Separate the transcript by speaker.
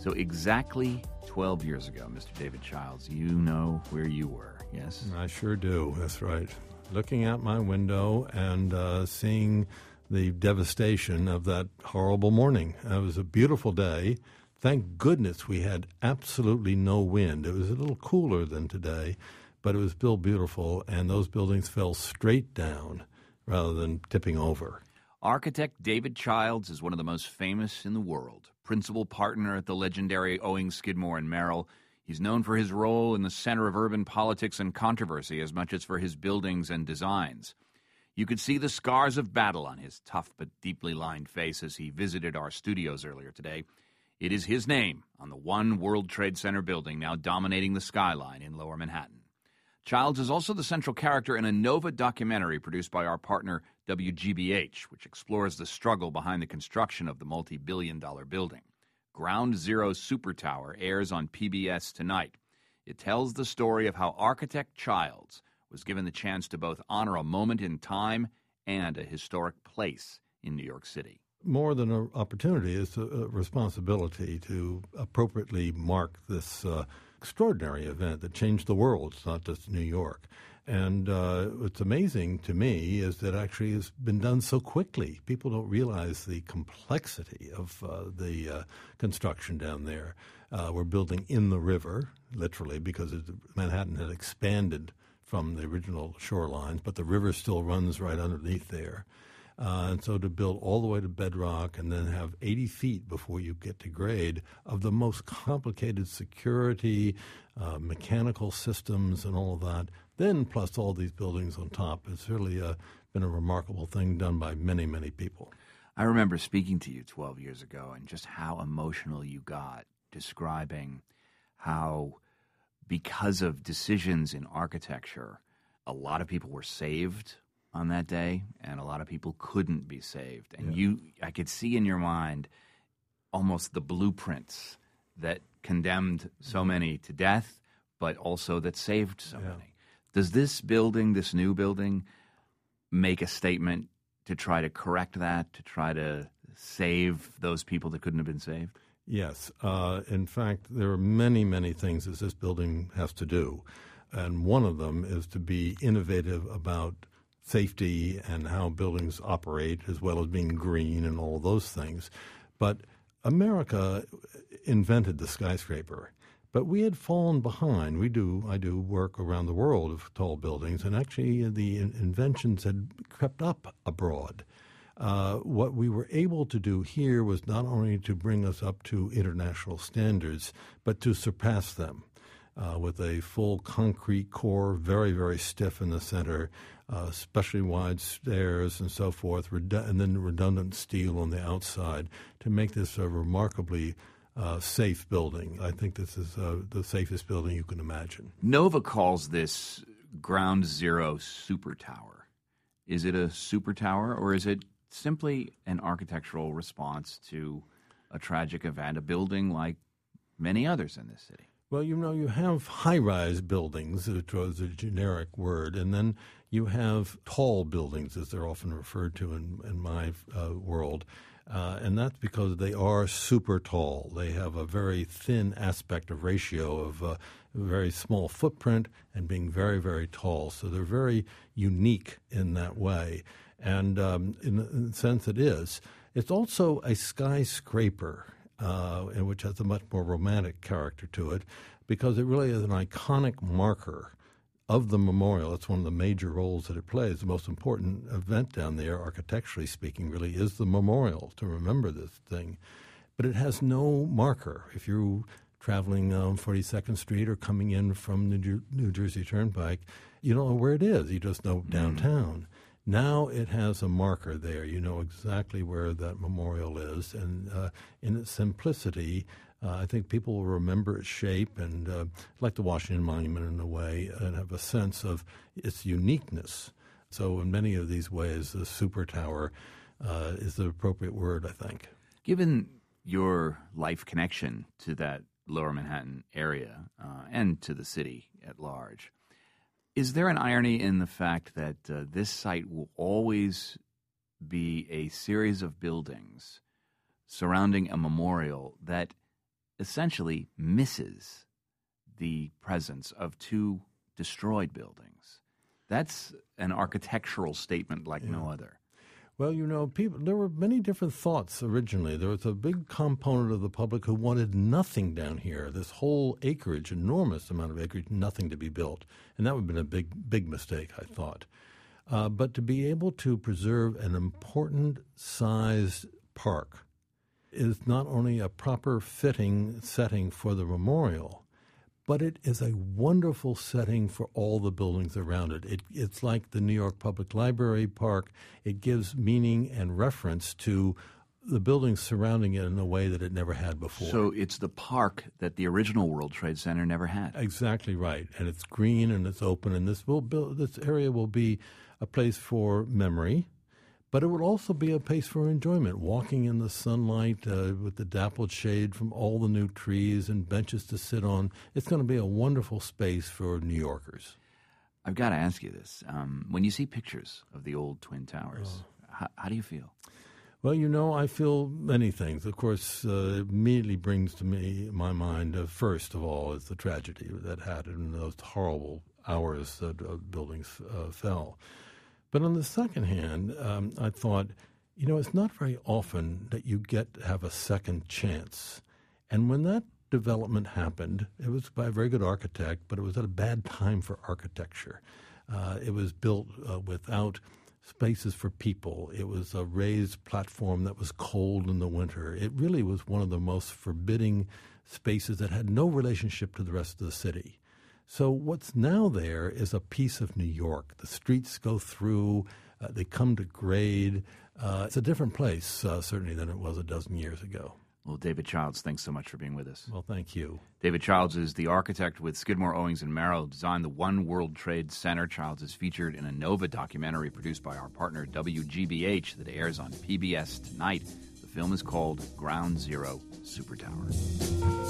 Speaker 1: So exactly 12 years ago, Mr. David Childs, you know where you were, yes?
Speaker 2: I sure do, that's right. Looking out my window and seeing the devastation of that horrible morning. It was a beautiful day. Thank goodness we had absolutely no wind. It was a little cooler than today, but it was still beautiful, and those buildings fell straight down rather than tipping over.
Speaker 1: Architect David Childs is one of the most famous in the world. Principal partner at the legendary Owings, Skidmore & Merrill. He's known for his role in the center of urban politics and controversy as much as for his buildings and designs. You could see the scars of battle on his tough but deeply lined face as he visited our studios earlier today. It is his name on the One World Trade Center building now dominating the skyline in Lower Manhattan. Childs is also the central character in a Nova documentary produced by our partner WGBH, which explores the struggle behind the construction of the multi-billion-dollar building. Ground Zero Super Tower airs on PBS tonight. It tells the story of how architect Childs was given the chance to both honor a moment in time and a historic place in New York City.
Speaker 2: More than an opportunity, it's a responsibility to appropriately mark this extraordinary event that changed the world. It's not just New York. And what's amazing to me is that actually it's been done so quickly. People don't realize the complexity of the construction down there. We're building in the river, literally, because Manhattan had expanded from the original shorelines, but the river still runs right underneath there. And so to build all the way to bedrock and then have 80 feet before you get to grade of the most complicated security, mechanical systems and all of that, then plus all these buildings on top, it's really been a remarkable thing done by many, many people.
Speaker 1: I remember speaking to you 12 years ago and just how emotional you got describing how, because of decisions in architecture, a lot of people were saved on that day, and a lot of people couldn't be saved. And I could see in your mind almost the blueprints that condemned so many to death, but also that saved so many. Does this building, this new building, make a statement to try to correct that, to try to save those people that couldn't have been saved?
Speaker 2: Yes. In fact, there are many, many things that this building has to do. And one of them is to be innovative about safety and how buildings operate, as well as being green and all those things. But America invented the skyscraper, but we had fallen behind. I do work around the world of tall buildings, and actually the inventions had crept up abroad. What we were able to do here was not only to bring us up to international standards, but to surpass them. With a full concrete core, very, very stiff in the center, especially wide stairs and so forth, and then redundant steel on the outside to make this a remarkably safe building. I think this is the safest building you can imagine.
Speaker 1: Nova calls this Ground Zero Super Tower. Is it a super tower, or is it simply an architectural response to a tragic event, a building like many others in this city?
Speaker 2: Well, you have high-rise buildings, which was a generic word, and then you have tall buildings, as they're often referred to in my world, and that's because they are super tall. They have a very thin aspect of ratio of a very small footprint and being very, very tall. So they're very unique in that way, and in the sense it is. It's also a skyscraper, which has a much more romantic character to it, because it really is an iconic marker of the memorial. It's one of the major roles that it plays. The most important event down there, architecturally speaking, really is the memorial, to remember this thing. But it has no marker. If you're traveling 42nd Street or coming in from New Jersey Turnpike, you don't know where it is. You just know downtown. Now it has a marker there. You know exactly where that memorial is. And in its simplicity, I think people will remember its shape and like the Washington Monument in a way, and have a sense of its uniqueness. So in many of these ways, the super tower is the appropriate word, I think.
Speaker 1: Given your life connection to that Lower Manhattan area and to the city at large, is there an irony in the fact that this site will always be a series of buildings surrounding a memorial that essentially misses the presence of two destroyed buildings. That's an architectural statement like no other.
Speaker 2: Well, there were many different thoughts originally. There was a big component of the public who wanted nothing down here, this whole acreage, enormous amount of acreage, nothing to be built. And that would have been a big mistake, I thought. But to be able to preserve an important sized park is not only a proper fitting setting for the memorial, but it is a wonderful setting for all the buildings around it. It's like the New York Public Library Park. It gives meaning and reference to the buildings surrounding it in a way that it never had before.
Speaker 1: So it's the park that the original World Trade Center never had.
Speaker 2: Exactly right. And it's green and it's open, and this area will be a place for memory, but it would also be a place for enjoyment, walking in the sunlight with the dappled shade from all the new trees and benches to sit on. It's going to be a wonderful space for New Yorkers.
Speaker 1: I've got to ask you this. When you see pictures of the old Twin Towers, how do you feel?
Speaker 2: Well, I feel many things. Of course, it immediately brings to my mind, first of all, is the tragedy that happened in those horrible hours that buildings fell. But on the second hand, I thought, it's not very often that you get to have a second chance. And when that development happened, it was by a very good architect, but it was at a bad time for architecture. It was built without spaces for people. It was a raised platform that was cold in the winter. It really was one of the most forbidding spaces that had no relationship to the rest of the city. So what's now there is a piece of New York. The streets go through, they come to grade. It's a different place, certainly, than it was a dozen years ago.
Speaker 1: Well, David Childs, thanks so much for being with us.
Speaker 2: Well, thank you.
Speaker 1: David Childs is the architect with Skidmore, Owings & Merrill, designed the One World Trade Center. Childs is featured in a Nova documentary produced by our partner WGBH that airs on PBS tonight. The film is called Ground Zero Super Tower.